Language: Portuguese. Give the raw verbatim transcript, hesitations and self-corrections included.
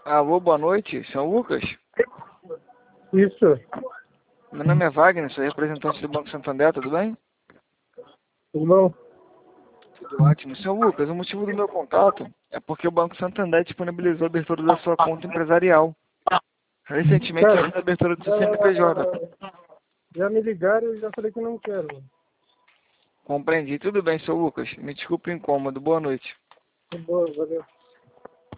Alô, boa noite, São Lucas? Isso. Meu nome é Wagner, sou representante do Banco Santander, tudo bem? Tudo bom? Tudo ótimo. São Lucas, o motivo do meu contato é porque o Banco Santander disponibilizou a abertura da sua conta empresarial. Recentemente, Cara, eu fiz a abertura do seu não, C N P J. não, não. Já me ligaram e já falei que não quero. Mano. Compreendi. Tudo bem, São Lucas. Me desculpe o incômodo. Boa noite. Tá bom, valeu.